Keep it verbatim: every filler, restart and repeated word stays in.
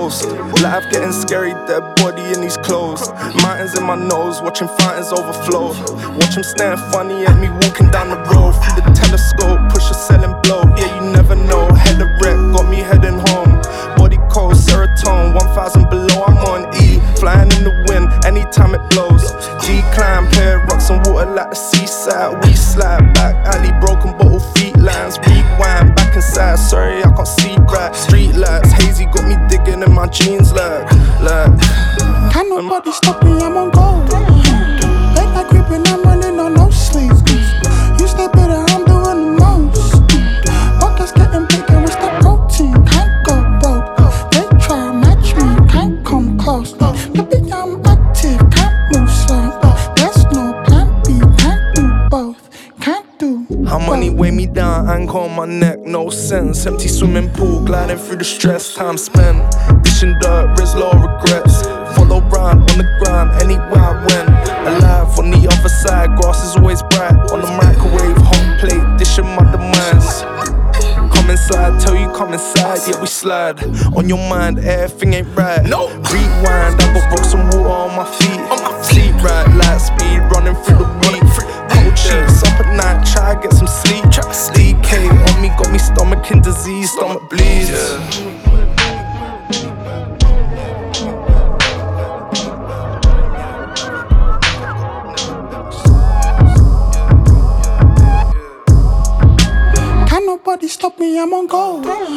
ghost. Life getting scary, dead body in these clothes. Mountains in my nose, watching fountains overflow. Watch them staring funny at me walking down the road. Through the telescope, push a selling blow. Yeah, you never know, head of wreck, got me heading home. Body cold, serotonin, one thousand below, I'm on E. Flying in the wind, anytime it blows. Decline, pair rocks and water like the seaside. We slide back, alley, broken bottle, feet lines. Rewind, back inside, sorry I can't see right. Street lights, hazy got me digging in my jeans like, like. Can't nobody stop me, I'm on gold. Late night creeping, I'm running on no sleep. You stay better, I'm doing the most. Pockets getting bigger, it's the protein. Can't go broke. They try match me, can't come close. Baby, I'm active, can't move slow. There's no plan B, can't do both. Can't do How money weigh me down, ankle on my neck, no sense. Empty swimming pool, gliding through the stress, time spent. Dishing dirt, Rizla regrets. Follow round on the ground, anywhere I went. Alive on the other side, grass is always bright. On the microwave, hot plate, dishing my demise. Come inside, tell you come inside, yeah we slide. On your mind, everything ain't right. No. Rewind, I got rocks and water on my feet. Sleep right, light speed, running through the week. Cold sheets, up at night, try to get some sleep. D K on me, got me stomach in disease, stomach bleeds. Can't nobody stop me, I'm on gold.